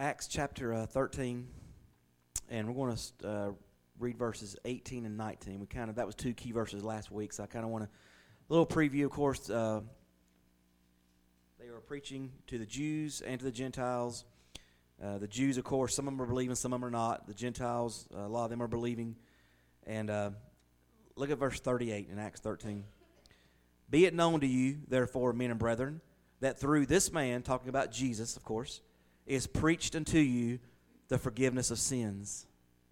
Acts chapter 13, and we're going to read verses 18 and 19. That was two key verses last week, so I kind of want a little preview. Of course, they were preaching to the Jews and to the Gentiles. The Jews, of course, some of them are believing, some of them are not. The Gentiles, a lot of them are believing. And look at verse 38 in Acts 13. Be it known to you, therefore, men and brethren, that through this man, talking about Jesus, of course, is preached unto you the forgiveness of sins.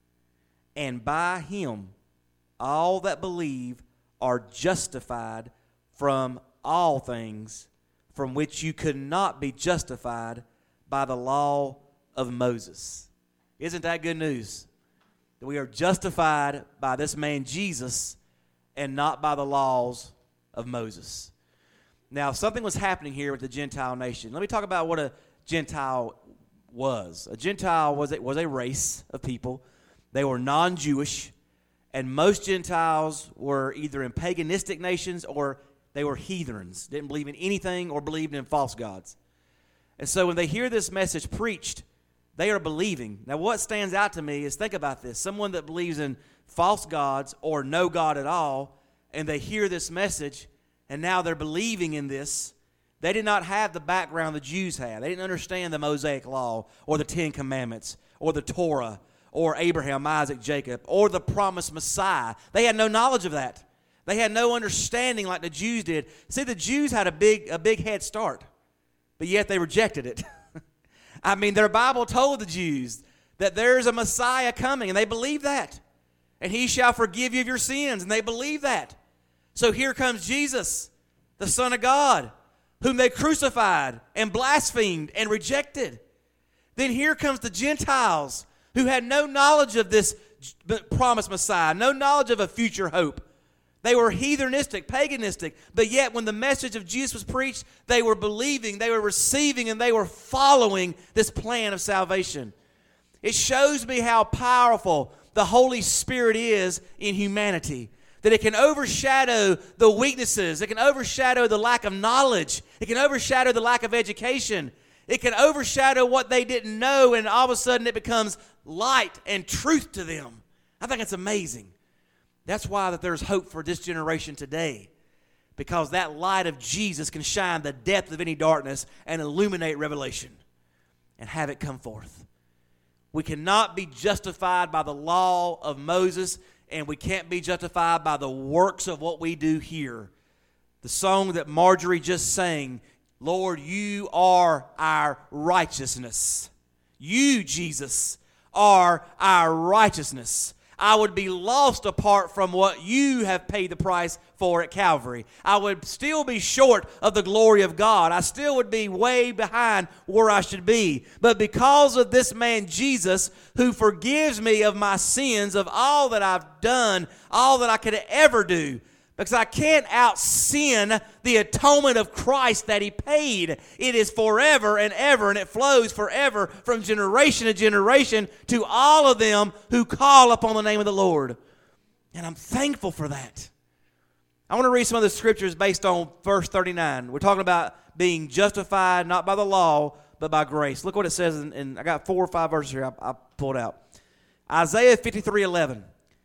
And by him all that believe are justified from all things from which you could not be justified by the law of Moses. Isn't that good news? That we are justified by this man Jesus and not by the laws of Moses. Now, something was happening here with the Gentile nation. Let me talk about what a Gentile was. A Gentile was a race of people. They were non-Jewish, and most Gentiles were either in paganistic nations or they were heathens, didn't believe in anything or believed in false gods. And so when they hear this message preached, they are believing. Now, what stands out to me is, think about this. Someone that believes in false gods or no God at all, and they hear this message, and now they're believing in this. They did not have the background the Jews had. They didn't understand the Mosaic Law or the Ten Commandments or the Torah or Abraham, Isaac, Jacob, or the promised Messiah. They had no knowledge of that. They had no understanding like the Jews did. See, the Jews had a big head start, but yet they rejected it. I mean, their Bible told the Jews that there's a Messiah coming, and they believed that. And he shall forgive you of your sins, and they believed that. So here comes Jesus, the Son of God, whom they crucified and blasphemed and rejected. Then here comes the Gentiles, who had no knowledge of this promised Messiah, no knowledge of a future hope. They were heathenistic, paganistic, but yet when the message of Jesus was preached, they were believing, they were receiving, and they were following this plan of salvation. It shows me how powerful the Holy Spirit is in humanity, that it can overshadow the weaknesses, it can overshadow the lack of knowledge, it can overshadow the lack of education, it can overshadow what they didn't know, and all of a sudden it becomes light and truth to them. I think it's amazing. That's why that there's hope for this generation today, because that light of Jesus can shine the depth of any darkness and illuminate revelation and have it come forth. We cannot be justified by the law of Moses, and we can't be justified by the works of what we do here. The song that Marjorie just sang, Lord, you are our righteousness. You, Jesus, are our righteousness. I would be lost apart from what you have paid the price for at Calvary. I would still be short of the glory of God. I still would be way behind where I should be. But because of this man Jesus, who forgives me of my sins, of all that I've done, all that I could ever do, because I can't out-sin the atonement of Christ that he paid. It is forever and ever, and it flows forever from generation to generation to all of them who call upon the name of the Lord. And I'm thankful for that. I want to read some of the scriptures based on verse 39. We're talking about being justified not by the law, but by grace. Look what it says, and I got 4 or 5 verses here I pulled out. Isaiah 53:11.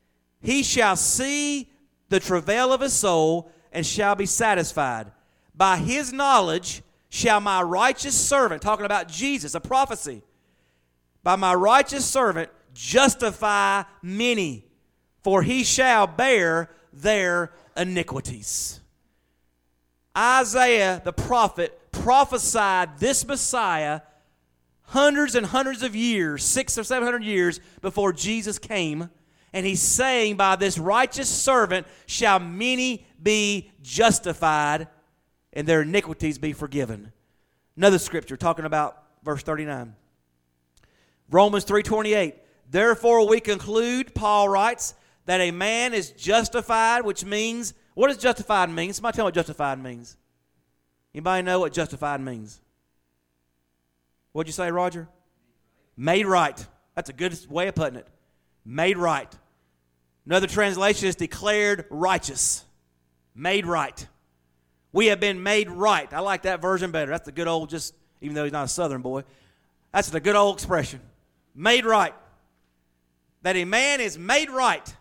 He shall see the travail of his soul, and shall be satisfied. By his knowledge shall my righteous servant, talking about Jesus, a prophecy, by my righteous servant justify many, for he shall bear their iniquities. Isaiah the prophet prophesied this Messiah hundreds and hundreds of years, 600 or 700 years before Jesus came. And he's saying, by this righteous servant shall many be justified, and their iniquities be forgiven. Another scripture talking about verse 39. Romans 3:28. Therefore we conclude, Paul writes, that a man is justified, which means, what does justified mean? Somebody tell me what justified means. Anybody know what justified means? What'd you say, Roger? Made right. That's a good way of putting it. Made right. Another translation is declared righteous. Made right. We have been made right. I like that version better. That's the good old, just, even though he's not a Southern boy. That's a good old expression. Made right. That a man is made right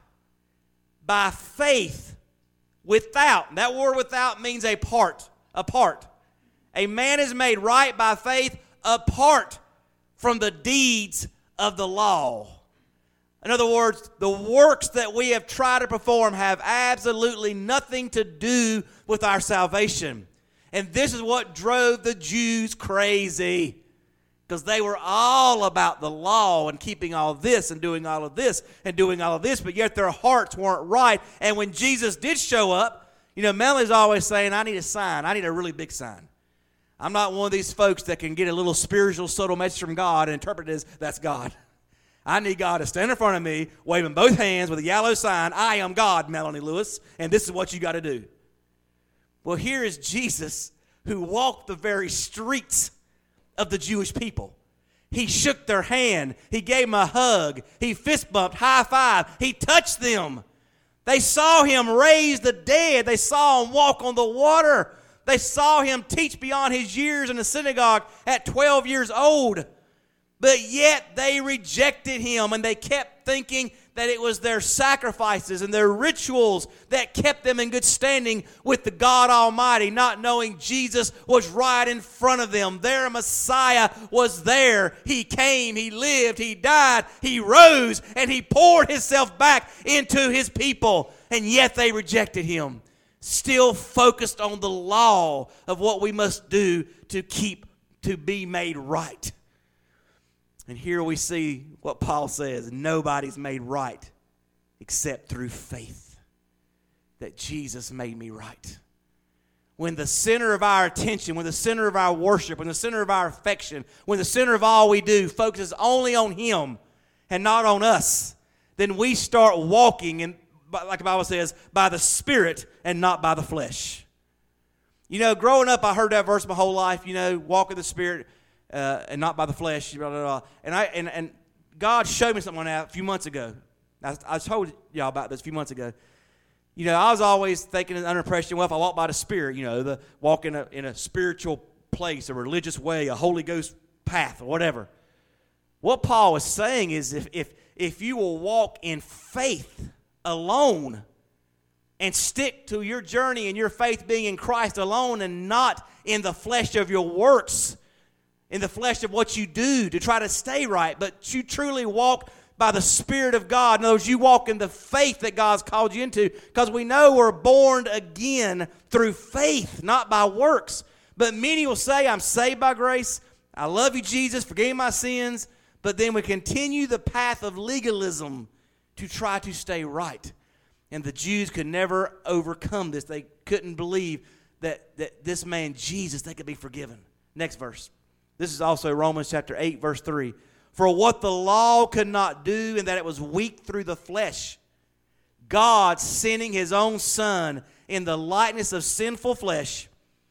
by faith without. That word without means apart. Apart. A man is made right by faith apart from the deeds of the law. In other words, the works that we have tried to perform have absolutely nothing to do with our salvation. And this is what drove the Jews crazy, because they were all about the law and keeping all this and doing all of this and doing all of this, but yet their hearts weren't right. And when Jesus did show up, Melanie's always saying, I need a sign. I need a really big sign. I'm not one of these folks that can get a little spiritual, subtle message from God and interpret it as, that's God. I need God to stand in front of me, waving both hands with a yellow sign, I am God, Melanie Lewis, and this is what you got to do. Well, here is Jesus, who walked the very streets of the Jewish people. He shook their hand. He gave them a hug. He fist bumped, high five. He touched them. They saw him raise the dead. They saw him walk on the water. They saw him teach beyond his years in the synagogue at 12 years old. But yet they rejected him, and they kept thinking that it was their sacrifices and their rituals that kept them in good standing with the God Almighty, not knowing Jesus was right in front of them. Their Messiah was there. He came, he lived, he died, he rose, and he poured himself back into his people. And yet they rejected him, still focused on the law of what we must do to be made right. And here we see what Paul says, nobody's made right except through faith that Jesus made me right. When the center of our attention, when the center of our worship, when the center of our affection, when the center of all we do focuses only on him and not on us, then we start walking, in, like the Bible says, by the Spirit and not by the flesh. Growing up, I heard that verse my whole life, walk in the Spirit, and not by the flesh, blah, blah, blah. And God showed me something on that a few months ago. I told y'all about this a few months ago. I was always thinking under impression, well, if I walk by the Spirit, walk in a spiritual place, a religious way, a Holy Ghost path, or whatever. What Paul was saying is if you will walk in faith alone and stick to your journey and your faith being in Christ alone and not in the flesh of your works, in the flesh of what you do to try to stay right, but you truly walk by the Spirit of God. In other words, you walk in the faith that God's called you into, because we know we're born again through faith, not by works. But many will say, I'm saved by grace, I love you, Jesus, forgive me my sins, but then we continue the path of legalism to try to stay right. And the Jews could never overcome this. They couldn't believe that this man, Jesus, they could be forgiven. Next verse. This is also Romans chapter 8, verse 3. For what the law could not do, in that it was weak through the flesh, God sending his own Son in the likeness of sinful flesh,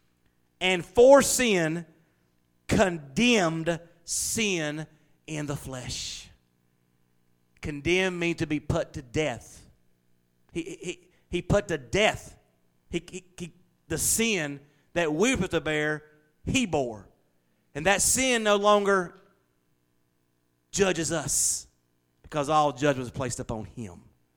and for sin, condemned sin in the flesh. Condemn means to be put to death. He put to death. The sin that we were to bear, he bore. And that sin no longer judges us, because all judgment was placed upon him,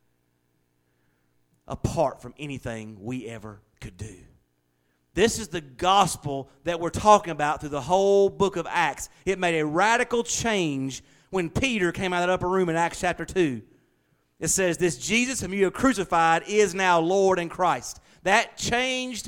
apart from anything we ever could do. This is the gospel that we're talking about through the whole book of Acts. It made a radical change when Peter came out of that upper room in Acts chapter 2. It says, this Jesus whom you have crucified is now Lord and Christ. That changed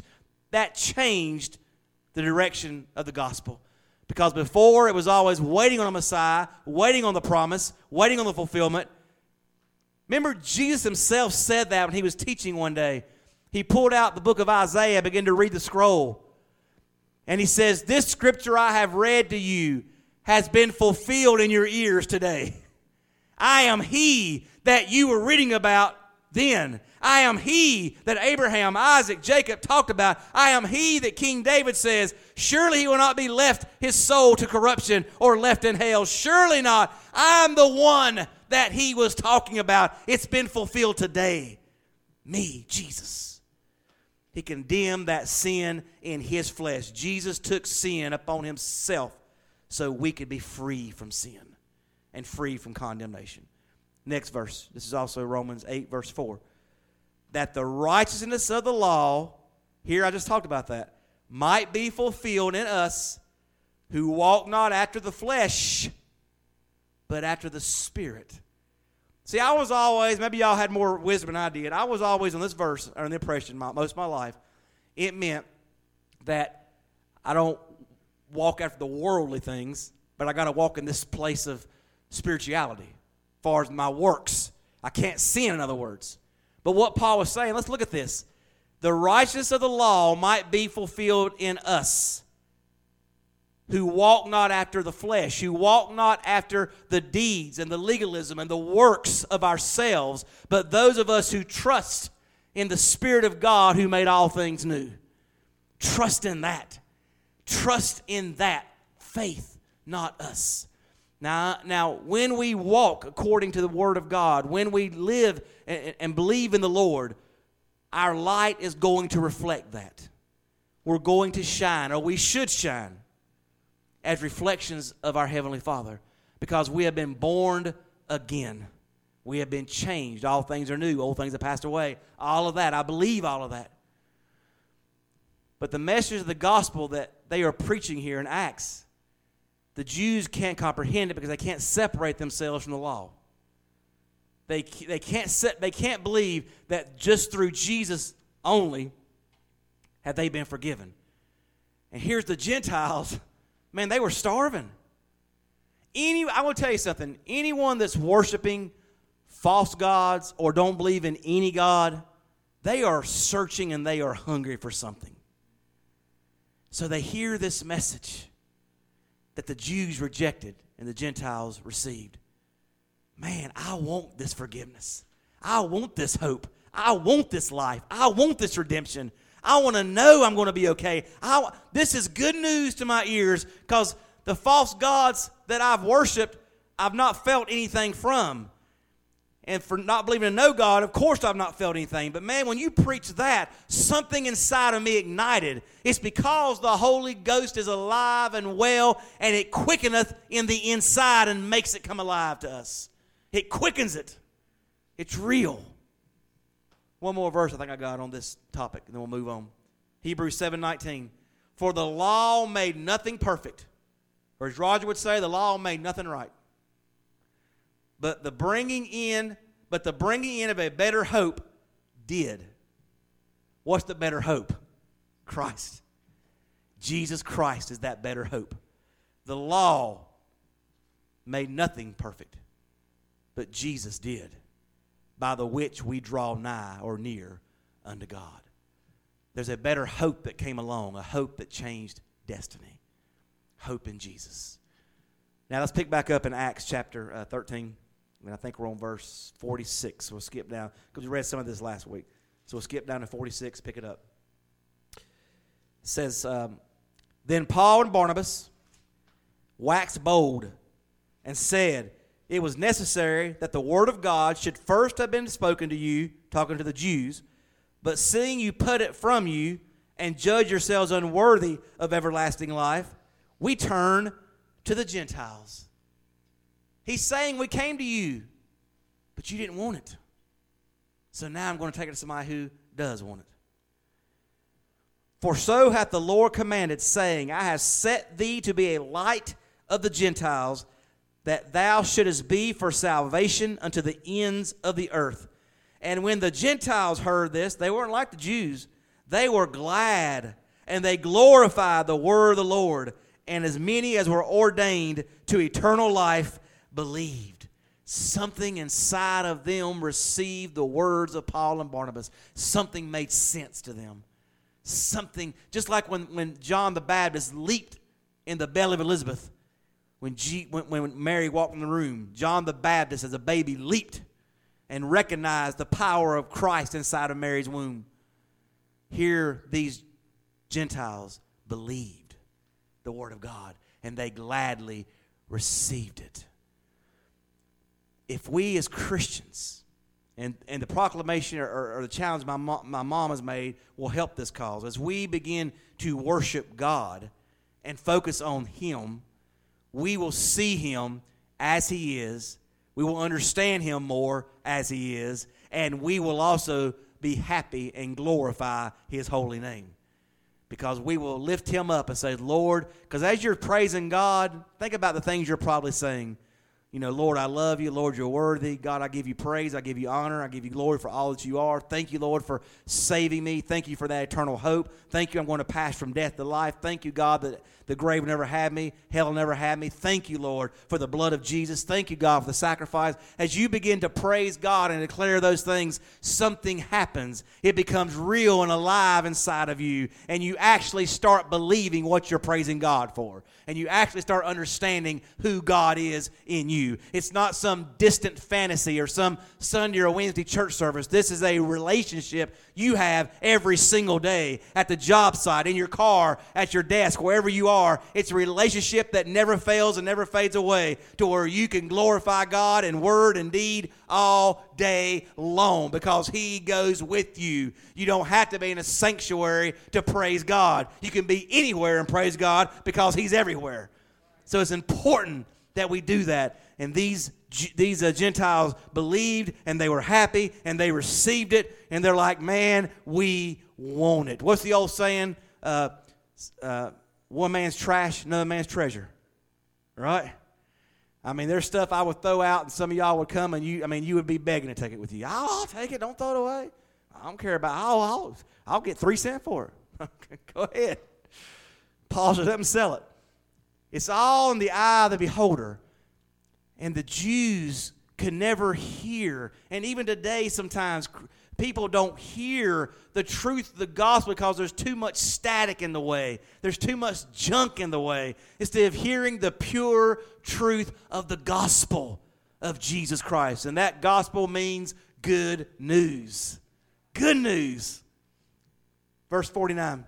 the direction of the gospel. Because before, it was always waiting on a Messiah, waiting on the promise, waiting on the fulfillment. Remember, Jesus himself said that when he was teaching one day. He pulled out the book of Isaiah, began to read the scroll. And he says, this scripture I have read to you has been fulfilled in your ears today. I am he that you were reading about then. I am he that Abraham, Isaac, Jacob talked about. I am he that King David says, surely he will not be left his soul to corruption or left in hell. Surely not. I'm the one that he was talking about. It's been fulfilled today. Me, Jesus. He condemned that sin in his flesh. Jesus took sin upon himself so we could be free from sin and free from condemnation. Next verse. This is also Romans 8, verse 4. That the righteousness of the law, here I just talked about that, might be fulfilled in us who walk not after the flesh, but after the Spirit. See, I was always, maybe y'all had more wisdom than I did, I was always on this verse, or in the impression most of my life, it meant that I don't walk after the worldly things, but I got to walk in this place of spirituality as far as my works. I can't sin, in other words. But what Paul was saying, let's look at this. The righteousness of the law might be fulfilled in us who walk not after the flesh, who walk not after the deeds and the legalism and the works of ourselves, but those of us who trust in the Spirit of God who made all things new. Trust in that. Trust in that. Faith, not us. Now, when we walk according to the Word of God, when we live and believe in the Lord, our light is going to reflect that. We're going to shine, or we should shine, as reflections of our Heavenly Father, because we have been born again. We have been changed. All things are new. Old things have passed away. All of that. I believe all of that. But the message of the gospel that they are preaching here in Acts, the Jews can't comprehend it because they can't separate themselves from the law. They can't believe that just through Jesus only have they been forgiven. And here's the Gentiles. Man, they were starving. I will tell you something. Anyone that's worshiping false gods or don't believe in any God, they are searching and they are hungry for something. So they hear this message that the Jews rejected and the Gentiles received. Man, I want this forgiveness. I want this hope. I want this life. I want this redemption. I want to know I'm going to be okay. This is good news to my ears, because the false gods that I've worshiped, I've not felt anything from. And for not believing in no God, of course I've not felt anything. But man, when you preach that, something inside of me ignited. It's because the Holy Ghost is alive and well, and it quickeneth in the inside and makes it come alive to us. It quickens it. It's real. One more verse I think I got on this topic, and then we'll move on. Hebrews 7:19. For the law made nothing perfect. Or as Roger would say, the law made nothing right. But the bringing in of a better hope did. What's the better hope? Christ. Jesus Christ is that better hope. The law made nothing perfect, but Jesus did, by the which we draw nigh or near unto God. There's a better hope that came along, a hope that changed destiny. Hope in Jesus. Now let's pick back up in Acts chapter 13. And I think we're on verse 46. We'll skip down, because we read some of this last week. So we'll skip down to 46, pick it up. It says, Then Paul and Barnabas waxed bold and said, It was necessary that the word of God should first have been spoken to you, talking to the Jews, but seeing you put it from you and judge yourselves unworthy of everlasting life, we turn to the Gentiles. He's saying, we came to you, but you didn't want it. So now I'm going to take it to somebody who does want it. For so hath the Lord commanded, saying, I have set thee to be a light of the Gentiles, that thou shouldest be for salvation unto the ends of the earth. And when the Gentiles heard this, they weren't like the Jews. They were glad, and they glorified the word of the Lord. And as many as were ordained to eternal life believed. Something inside of them received the words of Paul and Barnabas. Something made sense to them. Something, just like when John the Baptist leaped in the belly of Elizabeth. When Mary walked in the room, John the Baptist as a baby leaped and recognized the power of Christ inside of Mary's womb. Here these Gentiles believed the word of God, and they gladly received it. If we as Christians, and the proclamation or the challenge my mom has made will help this cause, as we begin to worship God and focus on Him, we will see him as he is. We will understand him more as he is. And we will also be happy and glorify his holy name. Because we will lift him up and say, Lord, because as you're praising God, think about the things you're probably saying. You know, Lord, I love you. Lord, you're worthy. God, I give you praise. I give you honor. I give you glory for all that you are. Thank you, Lord, for saving me. Thank you for that eternal hope. Thank you, I'm going to pass from death to life. Thank you, God, that the grave never had me. Hell never had me. Thank you, Lord, for the blood of Jesus. Thank you, God, for the sacrifice. As you begin to praise God and declare those things, something happens. It becomes real and alive inside of you, and you actually start believing what you're praising God for. And you actually start understanding who God is in you. It's not some distant fantasy or some Sunday or Wednesday church service. This is a relationship you have every single day at the job site, in your car, at your desk, wherever you are. It's a relationship that never fails and never fades away, to where you can glorify God in word and deed all day long, because he goes with you. You don't have to be in a sanctuary to praise God. You can be anywhere and praise God because he's everywhere. So it's important that we do that. And these Gentiles believed, and they were happy, and they received it, and they're like, man, we want it. What's the old saying? One man's trash, another man's treasure. Right? I mean, there's stuff I would throw out, and some of y'all would come, and you would be begging to take it with you. I'll take it. Don't throw it away. I don't care about it. I'll get 3 cents for it. Go ahead. Polish it up and sell it. It's all in the eye of the beholder. And the Jews could never hear. And even today, sometimes people don't hear the truth of the gospel because there's too much static in the way. There's too much junk in the way. Instead of hearing the pure truth of the gospel of Jesus Christ. And that gospel means good news. Good news. Verse 49.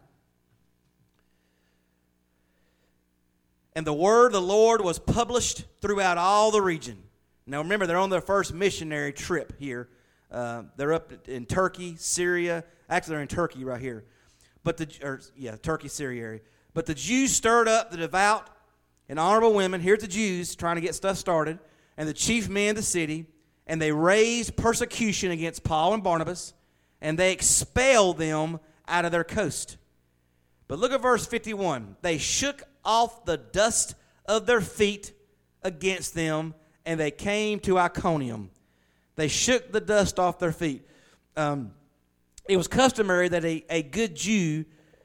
And the word of the Lord was published throughout all the region. Now remember, they're on their first missionary trip here. They're up in Turkey, Syria. Actually, they're in Turkey right here. Turkey, Syria area. But the Jews stirred up the devout and honorable women. Here's the Jews trying to get stuff started. And the chief men of the city. And they raised persecution against Paul and Barnabas. And they expelled them out of their coast. But look at verse 51. They shook off the dust of their feet against them, and they came to Iconium. They shook the dust off their feet. It was customary that a good Jew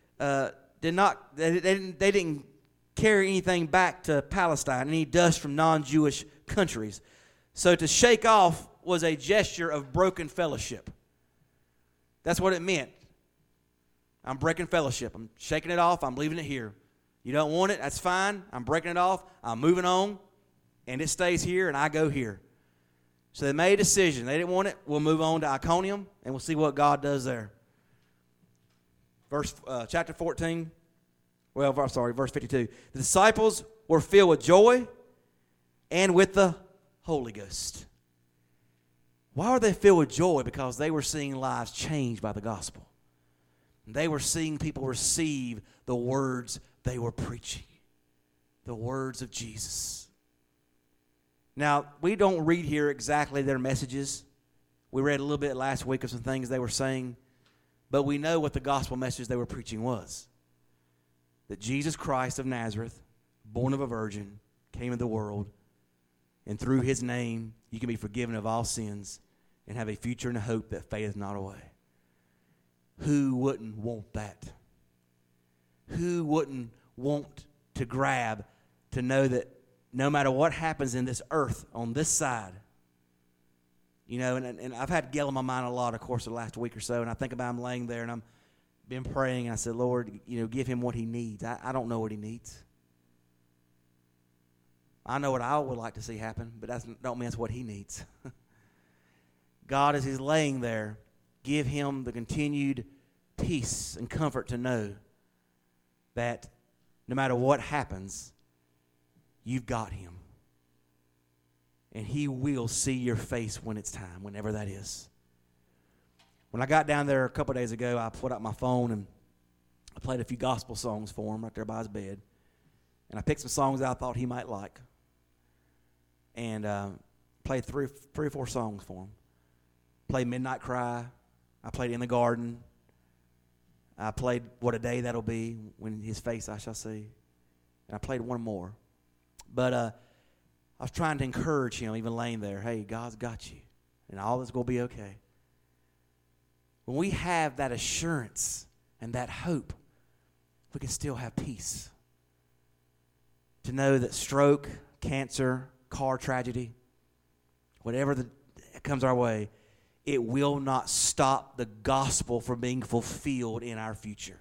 didn't carry anything back to Palestine, any dust from non-Jewish countries. So to shake off was a gesture of broken fellowship. That's what it meant. I'm breaking fellowship. I'm shaking it off. I'm leaving it here. You don't want it? That's fine. I'm breaking it off. I'm moving on. And it stays here, and I go here. So they made a decision. They didn't want it. We'll move on to Iconium, and we'll see what God does there. Chapter 14. Verse 52. The disciples were filled with joy and with the Holy Ghost. Why were they filled with joy? Because they were seeing lives changed by the gospel. They were seeing people receive the words they were preaching. The words of Jesus. Now, we don't read here exactly their messages. We read a little bit last week of some things they were saying. But we know what the gospel message they were preaching was. That Jesus Christ of Nazareth, born of a virgin, came into the world. And through his name, you can be forgiven of all sins and have a future and a hope that fadeth not away. Who wouldn't want that? Who wouldn't want to grab to know that no matter what happens in this earth on this side, you know, and I've had Gail in my mind a lot, of course, the last week or so, and I think about him laying there, and I'm been praying, and I said, Lord, you know, give him what he needs. I don't know what he needs. I know what I would like to see happen, but that don't mean that's what he needs. God, as he's laying there, give him the continued peace and comfort to know that no matter what happens, you've got him. And he will see your face when it's time, whenever that is. When I got down there a couple days ago, I put out my phone and I played a few gospel songs for him right there by his bed. And I picked some songs that I thought he might like. And played three or four songs for him. Played Midnight Cry. I played In the Garden. I played What a Day That'll Be, When His Face I Shall See. And I played one more. But I was trying to encourage him, even laying there, hey, God's got you. And all is going to be okay. When we have that assurance and that hope, we can still have peace. To know that stroke, cancer, car tragedy, whatever comes our way, it will not stop the gospel from being fulfilled in our future.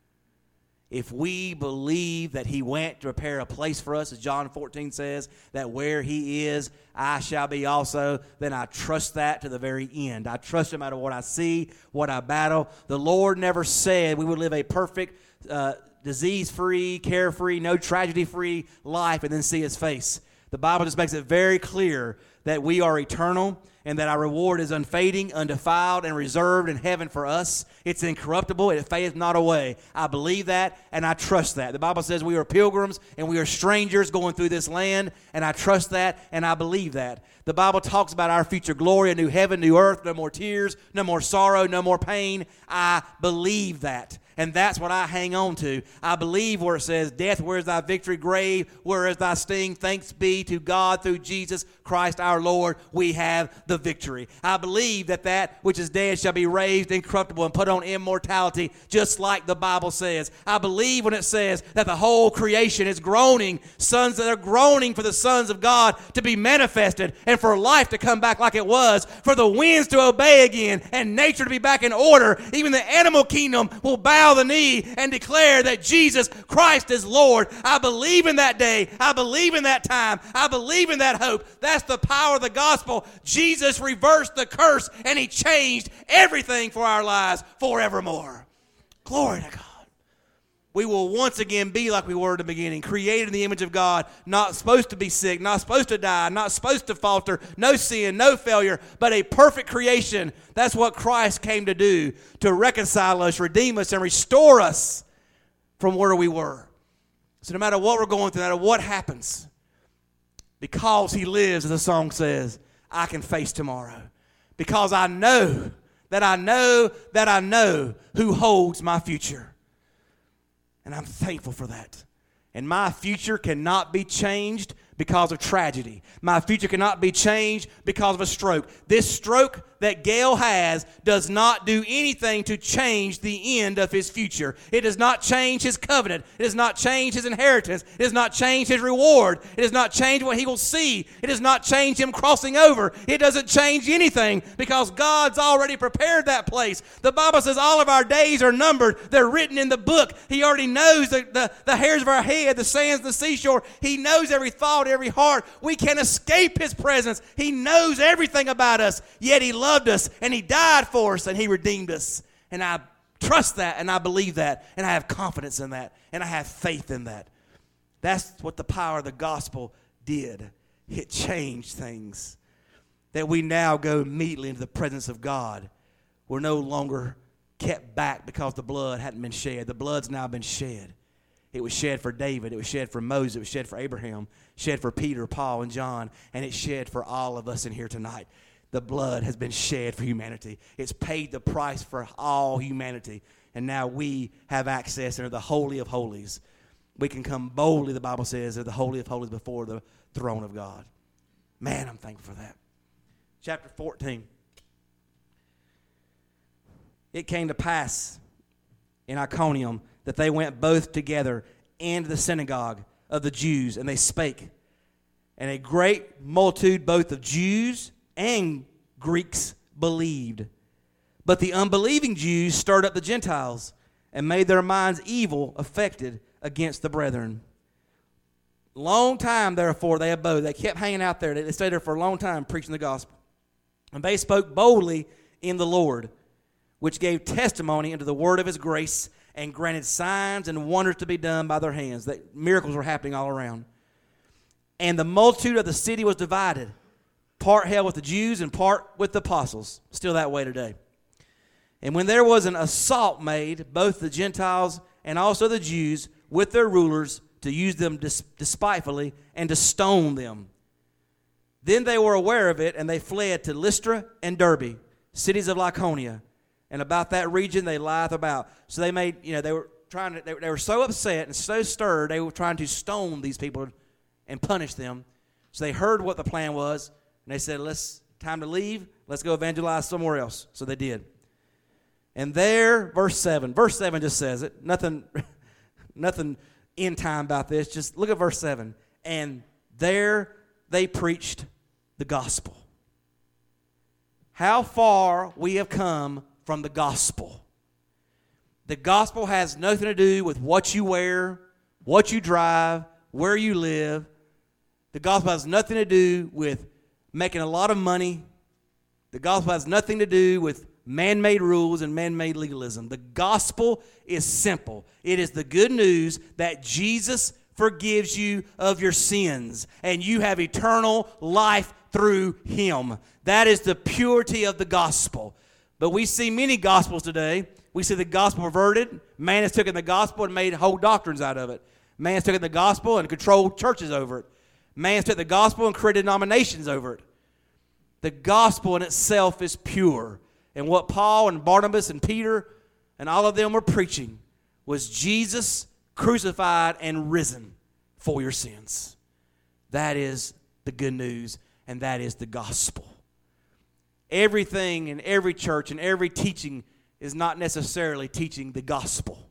If we believe that he went to prepare a place for us, as John 14 says, that where he is, I shall be also, then I trust that to the very end. I trust him out of what I see, what I battle. The Lord never said we would live a perfect, disease-free, carefree, no tragedy-free life and then see his face. The Bible just makes it very clear that we are eternal and that our reward is unfading, undefiled, and reserved in heaven for us. It's incorruptible. It fadeth not away. I believe that, and I trust that. The Bible says we are pilgrims and we are strangers going through this land, and I trust that, and I believe that. The Bible talks about our future glory, a new heaven, new earth, no more tears, no more sorrow, no more pain. I believe that. And that's what I hang on to. I believe where it says, death, where is thy victory? Grave, where is thy sting? Thanks be to God through Jesus Christ our Lord, we have the victory. I believe that that which is dead shall be raised incorruptible and put on immortality, just like the Bible says. I believe when it says that the whole creation is groaning, sons that are groaning for the sons of God to be manifested and for life to come back like it was, for the winds to obey again and nature to be back in order. Even the animal kingdom will bow the knee and declare that Jesus Christ is Lord. I believe in that day. I believe in that time. I believe in that hope. That's the power of the gospel. Jesus reversed the curse and he changed everything for our lives forevermore. Glory to God. We will once again be like we were in the beginning, created in the image of God, not supposed to be sick, not supposed to die, not supposed to falter, no sin, no failure, but a perfect creation. That's what Christ came to do, to reconcile us, redeem us, and restore us from where we were. So no matter what we're going through, no matter what happens, because he lives, as the song says, I can face tomorrow. Because I know that I know that I know who holds my future. And I'm thankful for that. And my future cannot be changed because of tragedy. My future cannot be changed because of a stroke. This stroke that Gail has does not do anything to change the end of his future. It does not change his covenant. It does not change his inheritance. It does not change his reward. It does not change what he will see. It does not change him crossing over. It doesn't change anything because God's already prepared that place. The Bible says all of our days are numbered. They're written in the book. He already knows the hairs of our head, the sands of the seashore. He knows every thought, every heart. We can't escape his presence. He knows everything about us, yet he loved us and he died for us and he redeemed us. And I trust that and I believe that and I have confidence in that and I have faith in that. That's what the power of the gospel did. It changed things. That we now go immediately into the presence of God. We're no longer kept back because the blood hadn't been shed. The blood's now been shed. It was shed for David. It was shed for Moses. It was shed for Abraham. Shed for Peter, Paul, and John. And it's shed for all of us in here tonight. The blood has been shed for humanity. It's paid the price for all humanity. And now we have access into the Holy of Holies. We can come boldly, the Bible says, to the Holy of Holies before the throne of God. Man, I'm thankful for that. Chapter 14. It came to pass in Iconium that they went both together into the synagogue of the Jews, and they spake. And a great multitude both of Jews and Greeks believed. But the unbelieving Jews stirred up the Gentiles and made their minds evil affected against the brethren. Long time, therefore, they abode. They kept hanging out there. They stayed there for a long time preaching the gospel. And they spoke boldly in the Lord, which gave testimony unto the word of his grace and granted signs and wonders to be done by their hands. That miracles were happening all around. And the multitude of the city was divided. Part held with the Jews and part with the apostles. Still that way today. And when there was an assault made, both the Gentiles and also the Jews with their rulers use them despitefully and to stone them. Then they were aware of it, and they fled to Lystra and Derbe, cities of Lycaonia, and about that region they lieth about. So they made, they were trying to, they were so upset and so stirred, they were trying to stone these people and punish them. So they heard what the plan was, and they said, time to leave, let's go evangelize somewhere else. So they did. And there, verse 7 just says it. Nothing end time about this. Just look at verse 7. And there they preached the gospel. How far we have come from the gospel. The gospel has nothing to do with what you wear, what you drive, where you live. The gospel has nothing to do with making a lot of money. The gospel has nothing to do with man-made rules and man-made legalism. The gospel is simple. It is the good news that Jesus forgives you of your sins, and you have eternal life through Him. That is the purity of the gospel. But we see many gospels today. We see the gospel perverted. Man has taken the gospel and made whole doctrines out of it. Man has taken the gospel and controlled churches over it. Man has taken the gospel and created denominations over it. The gospel in itself is pure. And what Paul and Barnabas and Peter and all of them were preaching was Jesus crucified and risen for your sins. That is the good news, and that is the gospel. Everything in every church and every teaching is not necessarily teaching the gospel.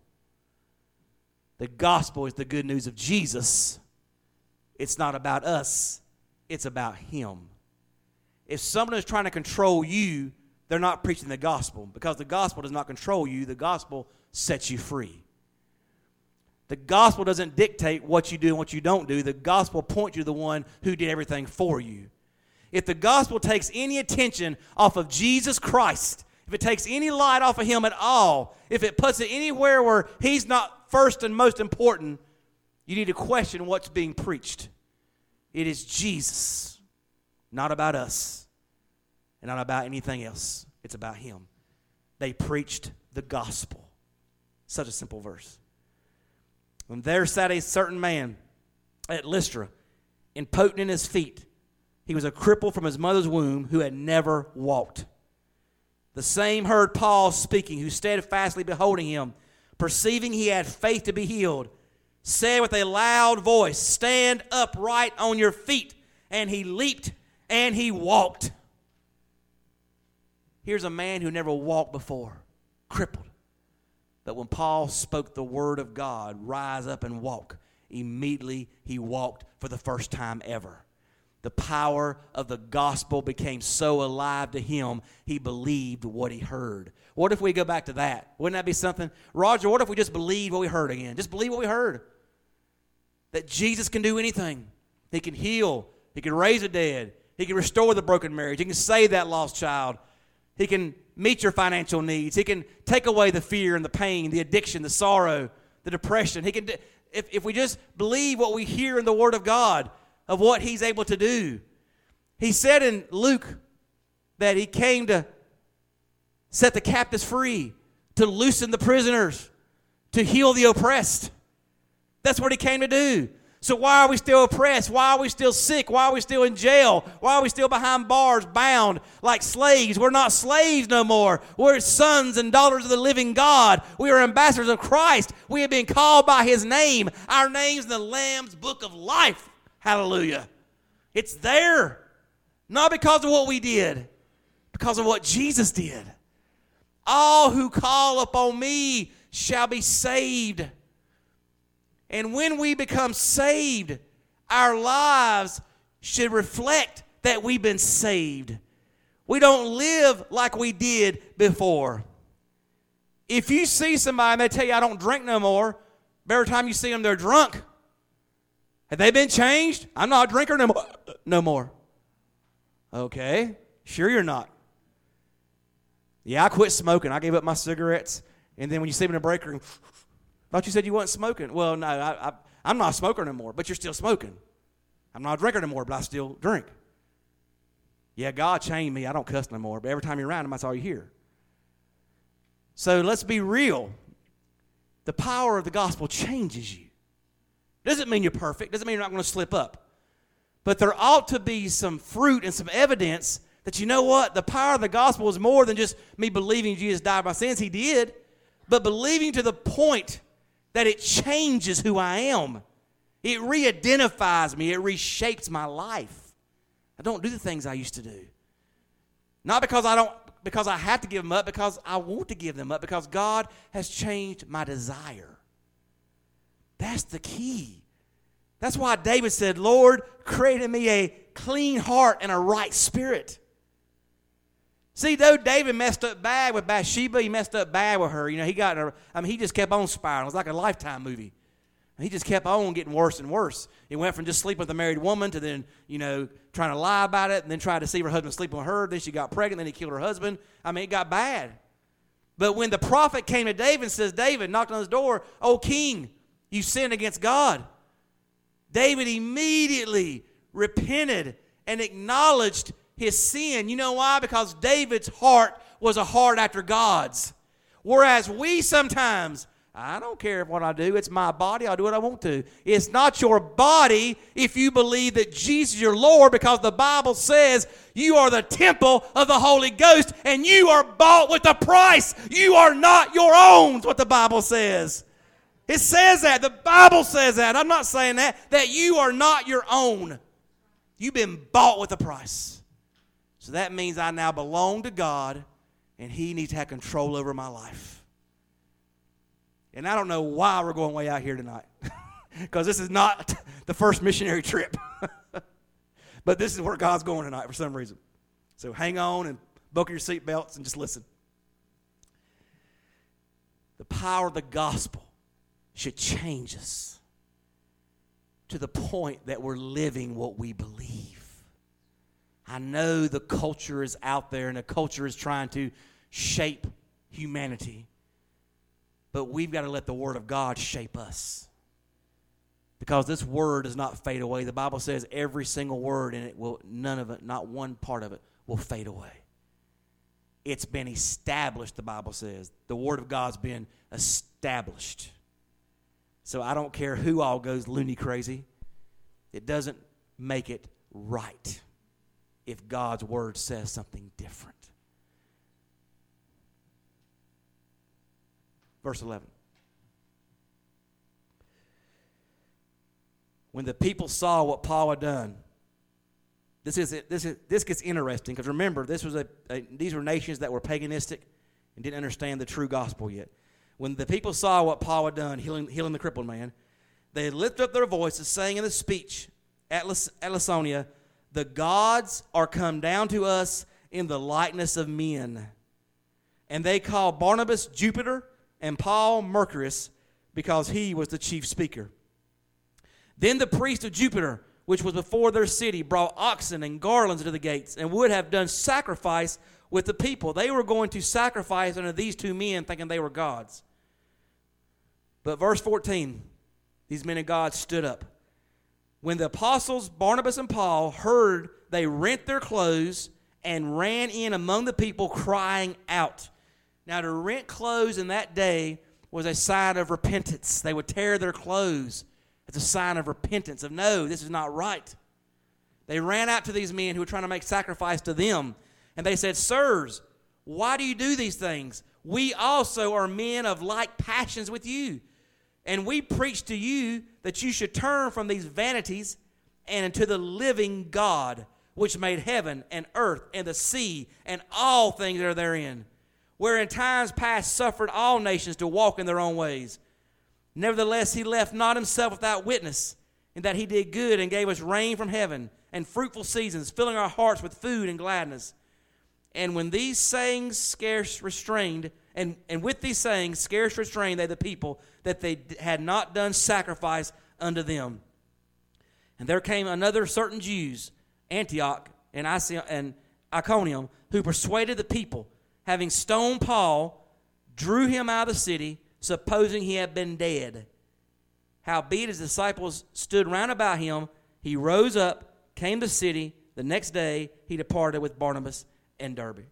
The gospel is the good news of Jesus. It's not about us. It's about Him. If someone is trying to control you, they're not preaching the gospel, because the gospel does not control you. The gospel sets you free. The gospel doesn't dictate what you do and what you don't do. The gospel points you to the one who did everything for you. If the gospel takes any attention off of Jesus Christ, if it takes any light off of Him at all, if it puts it anywhere where He's not first and most important, you need to question what's being preached. It is Jesus, not about us, and not about anything else. It's about Him. They preached the gospel. Such a simple verse. And there sat a certain man at Lystra, impotent in his feet. He was a cripple from his mother's womb, who had never walked. The same heard Paul speaking, who steadfastly beholding him, perceiving he had faith to be healed, said with a loud voice, "Stand upright on your feet." And he leaped and he walked. Here's a man who never walked before, crippled. But when Paul spoke the word of God, rise up and walk, immediately he walked for the first time ever. The power of the gospel became so alive to him, he believed what he heard. What if we go back to that? Wouldn't that be something? Roger, what if we just believed what we heard again? Just believe what we heard. That Jesus can do anything. He can heal. He can raise the dead. He can restore the broken marriage. He can save that lost child. He can meet your financial needs. He can take away the fear and the pain, the addiction, the sorrow, the depression. He can, if we just believe what we hear in the Word of God, of what He's able to do. He said in Luke that He came to set the captives free, to loosen the prisoners, to heal the oppressed. That's what He came to do. So why are we still oppressed? Why are we still sick? Why are we still in jail? Why are we still behind bars, bound like slaves? We're not slaves no more. We're sons and daughters of the living God. We are ambassadors of Christ. We have been called by His name. Our name's in the Lamb's book of life. Hallelujah. It's there. Not because of what we did, because of what Jesus did. All who call upon me shall be saved. And when we become saved, our lives should reflect that we've been saved. We don't live like we did before. If you see somebody and they tell you, "I don't drink no more," every time you see them, they're drunk. Have they been changed? I'm not a drinker no more. Okay, sure you're not. Yeah, I quit smoking. I gave up my cigarettes. And then when you see me in a break room, thought you said you weren't smoking. Well, no, I'm not a smoker no more, but you're still smoking. I'm not a drinker no more, but I still drink. Yeah, God changed me. I don't cuss no more, but every time you're around Him, that's all you hear. So let's be real. The power of the gospel changes you. Doesn't mean you're perfect. Doesn't mean you're not going to slip up. But there ought to be some fruit and some evidence that, you know what, the power of the gospel is more than just me believing Jesus died for my sins. He did. But believing to the point that it changes who I am. It re-identifies me. It reshapes my life. I don't do the things I used to do. Not because I have to give them up, because I want to give them up, because God has changed my desire. That's the key. That's why David said, Lord, create in me a clean heart and a right spirit. See, though David messed up bad with Bathsheba, he messed up bad with her. You know, he just kept on spiraling. It was like a Lifetime movie. He just kept on getting worse and worse. He went from just sleeping with a married woman to then, trying to lie about it, and then trying to deceive her husband sleeping with her. Then she got pregnant, then he killed her husband. It got bad. But when the prophet came to David and says, David knocked on his door, "O king, you sinned against God." David immediately repented and acknowledged his sin. You know why? Because David's heart was a heart after God's. Whereas we sometimes, I don't care what I do. It's my body. I'll do what I want to. It's not your body if you believe that Jesus is your Lord, because the Bible says you are the temple of the Holy Ghost and you are bought with a price. You are not your own, is what the Bible says. It says that. The Bible says that. I'm not saying that you are not your own. You've been bought with a price. So that means I now belong to God, and He needs to have control over my life. And I don't know why we're going way out here tonight, because this is not the first missionary trip. But this is where God's going tonight for some reason. So hang on and buckle your seatbelts and just listen. The power of the gospel should change us to the point that we're living what we believe. I know the culture is out there, and the culture is trying to shape humanity. But we've got to let the Word of God shape us. Because this Word does not fade away. The Bible says every single word in it will, none of it, not one part of it, will fade away. It's been established, the Bible says. The Word of God's been established. So I don't care who all goes loony crazy. It doesn't make it right if God's Word says something different. Verse 11. When the people saw what Paul had done, this gets interesting, because remember, these were nations that were paganistic and didn't understand the true gospel yet. When the people saw what Paul had done, healing the crippled man, they lifted up their voices, saying in the speech at Lycaonia, "The gods are come down to us in the likeness of men." And they called Barnabas Jupiter and Paul Mercurius, because he was the chief speaker. Then the priest of Jupiter, which was before their city, brought oxen and garlands into the gates, and would have done sacrifice with the people. They were going to sacrifice unto these two men, thinking they were gods. But verse 14, these men of God stood up. When the apostles Barnabas and Paul heard, they rent their clothes and ran in among the people, crying out. Now, to rent clothes in that day was a sign of repentance. They would tear their clothes. It's a sign of repentance, of no, this is not right. They ran out to these men who were trying to make sacrifice to them, and they said, "Sirs, why do you do these things? We also are men of like passions with you. And we preach to you that you should turn from these vanities and unto the living God, which made heaven and earth and the sea and all things that are therein, where in times past suffered all nations to walk in their own ways. Nevertheless, he left not himself without witness, in that he did good and gave us rain from heaven and fruitful seasons, filling our hearts with food and gladness. And when these sayings scarce restrained, and with these sayings scarce restrained they the people, that they had not done sacrifice unto them. And there came another certain Jews, Antioch and Iconium, who persuaded the people, having stoned Paul, drew him out of the city, supposing he had been dead. Howbeit his disciples stood round about him, he rose up, came to the city. The next day he departed with Barnabas and Derbe.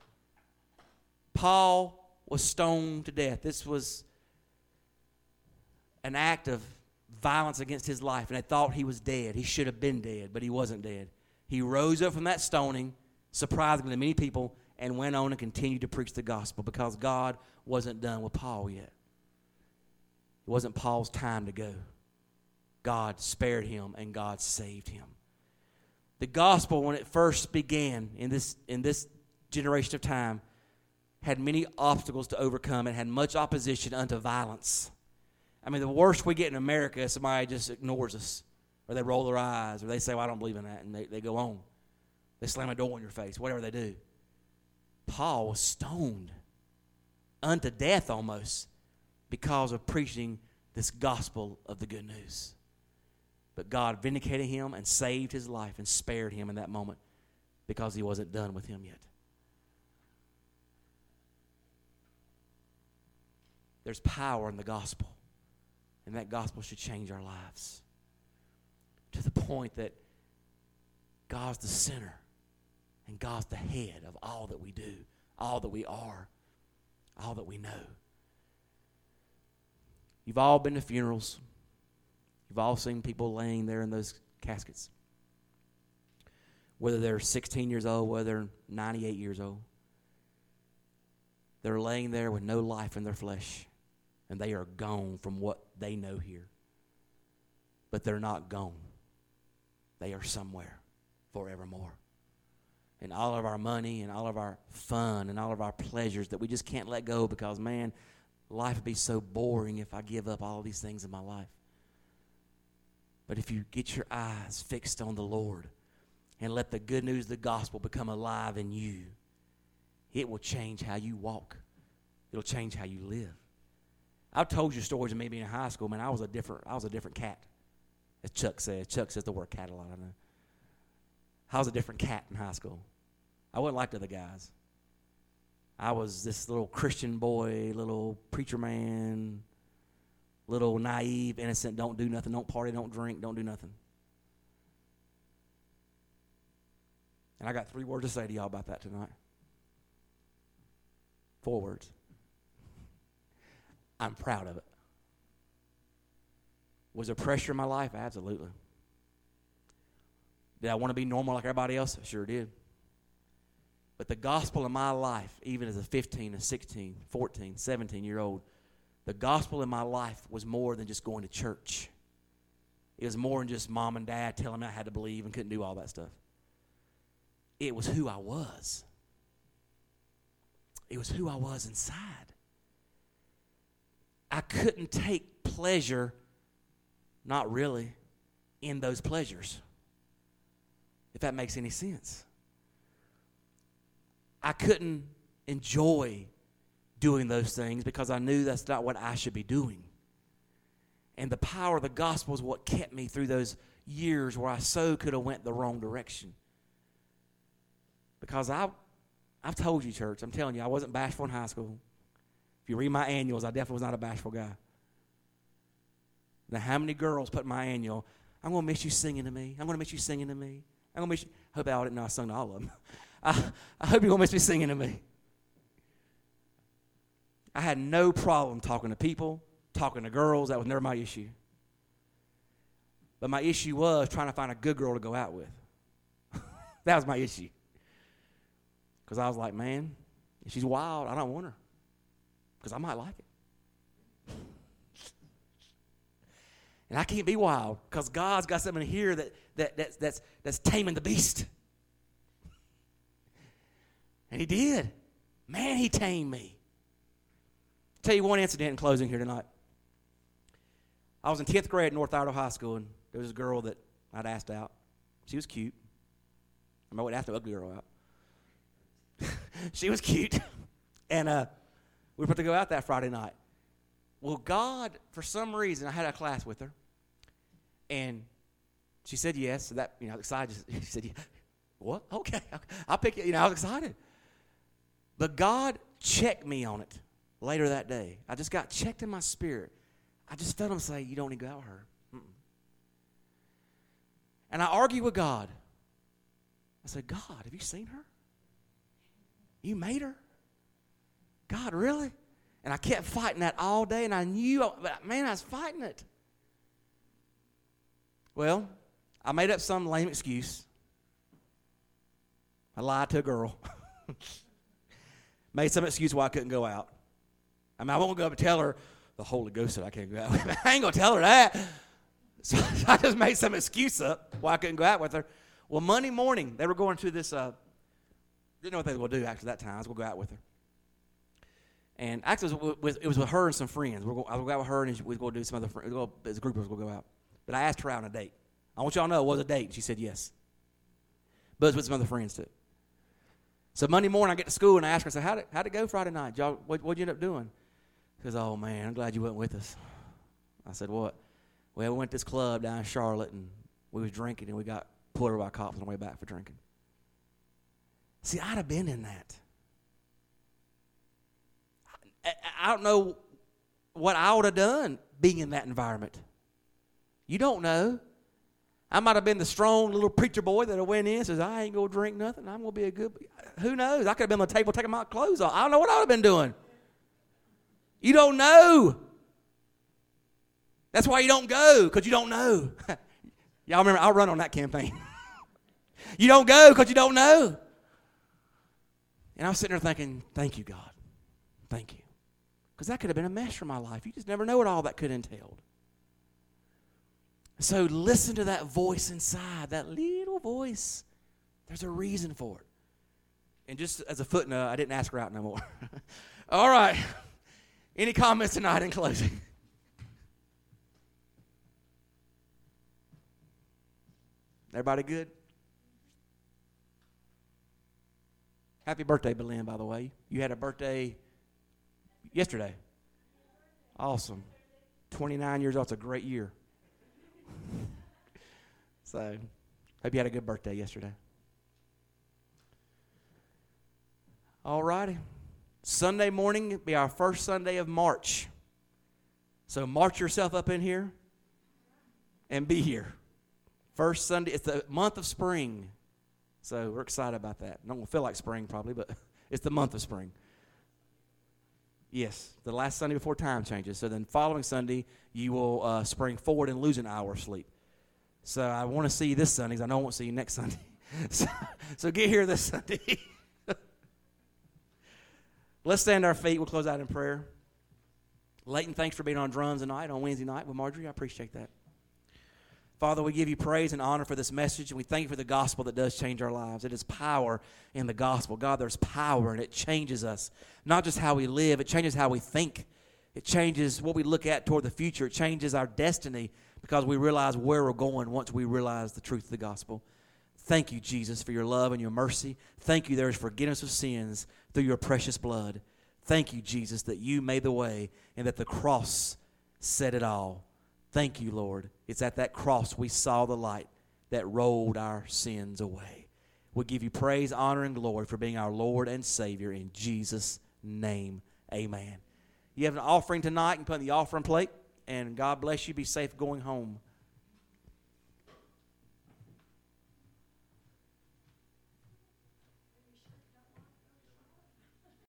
Paul was stoned to death. This was an act of violence against his life, and they thought he was dead. He should have been dead, but he wasn't dead. He rose up from that stoning, surprisingly to many people, and went on and continued to preach the gospel because God wasn't done with Paul yet. It wasn't Paul's time to go. God spared him, and God saved him. The gospel, when it first began in this generation of time, had many obstacles to overcome and had much opposition unto violence. I mean, the worst we get in America is somebody just ignores us, or they roll their eyes, or they say, well, I don't believe in that, and they go on. They slam a door in your face, whatever they do. Paul was stoned unto death almost because of preaching this gospel of the good news. But God vindicated him and saved his life and spared him in that moment because he wasn't done with him yet. There's power in the gospel, and that gospel should change our lives to the point that God's the center and God's the head of all that we do, all that we are, all that we know. You've all been to funerals. You've all seen people laying there in those caskets, whether they're 16 years old, whether they're 98 years old. They're laying there with no life in their flesh, and they are gone from what they know here. But they're not gone. They are somewhere forevermore. And all of our money and all of our fun and all of our pleasures that we just can't let go because, man, life would be so boring if I give up all these things in my life. But if you get your eyes fixed on the Lord and let the good news of the gospel become alive in you, it will change how you walk. It'll change how you live. I've told you stories of me being in high school. Man, I was a different cat, as Chuck says. Chuck says the word cat a lot, I know. I was a different cat in high school. I wasn't like the other guys. I was this little Christian boy, little preacher man, little naive, innocent, don't do nothing, don't party, don't drink, don't do nothing. And I got 3 words to say to y'all about that tonight. 4 words. I'm proud of it. Was there pressure in my life? Absolutely. Did I want to be normal like everybody else? I sure did. But the gospel in my life, even as a 15, a 16, 14, 17-year-old, the gospel in my life was more than just going to church. It was more than just mom and dad telling me I had to believe and couldn't do all that stuff. It was who I was. It was who I was inside. I couldn't take pleasure, not really, in those pleasures, if that makes any sense. I couldn't enjoy doing those things because I knew that's not what I should be doing. And the power of the gospel is what kept me through those years where I so could have went the wrong direction. Because I've told you, church, I'm telling you, I wasn't bashful in high school. If you read my annuals, I definitely was not a bashful guy. Now, how many girls put in my annual, I'm going to miss you singing to me. I'm going to miss you singing to me. I'm going to miss you. I hope I didn't know I sung to all of them. I hope you're going to miss me singing to me. I had no problem talking to people, talking to girls. That was never my issue. But my issue was trying to find a good girl to go out with. That was my issue. Because I was like, man, if she's wild, I don't want her. Because I might like it. And I can't be wild because God's got something here that's taming the beast. And he did. Man, he tamed me. I'll tell you one incident in closing here tonight. I was in 10th grade at North Idaho High School, and there was a girl that I'd asked out. She was cute. I wouldn't ask the ugly girl out. She was cute. And we were supposed to go out that Friday night. Well, God, for some reason, I had a class with her. And she said yes. So that, excited. She said, what? Okay. I'll pick it. I was excited. But God checked me on it later that day. I just got checked in my spirit. I just felt him say, you don't need to go out with her. Mm-mm. And I argued with God. I said, God, have you seen her? You made her? God, really? And I kept fighting that all day, and I knew, but man, I was fighting it. Well, I made up some lame excuse. I lied to a girl. Made some excuse why I couldn't go out. I mean, I won't go up and tell her, the Holy Ghost said I can't go out. I ain't going to tell her that. So I just made some excuse up why I couldn't go out with her. Well, Monday morning, they were going to this, didn't know what they were going to do actually that time. I was going to go out with her. And actually, it was with her and some friends. I was going to go out with her, and we were going to do some other friends. As a group of us, we'll go out. But I asked her out on a date. I want y'all to know it was a date. And she said yes. But it was with some other friends, too. So Monday morning, I get to school, and I asked her, I said, how'd it go Friday night? Y'all, what'd you end up doing? She goes, oh, man, I'm glad you went with us. I said, what? Well, we went to this club down in Charlotte, and we was drinking, and we got pulled over by cops on the way back for drinking. See, I'd have been in that. I don't know what I would have done being in that environment. You don't know. I might have been the strong little preacher boy that went in and says, I ain't going to drink nothing. I'm going to be a good... Who knows? I could have been on the table taking my clothes off. I don't know what I would have been doing. You don't know. That's why you don't go, because you don't know. Y'all remember, I'll run on that campaign. You don't go because you don't know. And I was sitting there thinking, thank you, God. Thank you. Because that could have been a mess for my life. You just never know what all that could entail. So listen to that voice inside, that little voice. There's a reason for it. And just as a footnote, I didn't ask her out no more. All right. Any comments tonight in closing? Everybody good? Happy birthday, Belen, by the way. You had a birthday yesterday. Awesome. 29 years old. It's a great year. So, hope you had a good birthday yesterday. All righty. Sunday morning will be our first Sunday of March. So, march yourself up in here and be here. First Sunday. It's the month of spring. So, we're excited about that. Don't feel like spring probably, but it's the month of spring. Yes, the last Sunday before time changes. So then following Sunday, you will spring forward and lose an hour of sleep. So I want to see you this Sunday because I know I won't see you next Sunday. So get here this Sunday. Let's stand our feet. We'll close out in prayer. Leighton, thanks for being on drums tonight, on Wednesday night with Marjorie. I appreciate that. Father, we give you praise and honor for this message, and we thank you for the gospel that does change our lives. It is power in the gospel. God, there's power, and it changes us. Not just how we live, it changes how we think. It changes what we look at toward the future. It changes our destiny because we realize where we're going once we realize the truth of the gospel. Thank you, Jesus, for your love and your mercy. Thank you there is forgiveness of sins through your precious blood. Thank you, Jesus, that you made the way and that the cross said it all. Thank you, Lord. It's at that cross we saw the light that rolled our sins away. We give you praise, honor, and glory for being our Lord and Savior. In Jesus' name, amen. You have an offering tonight. You can put it in the offering plate. And God bless you. Be safe going home.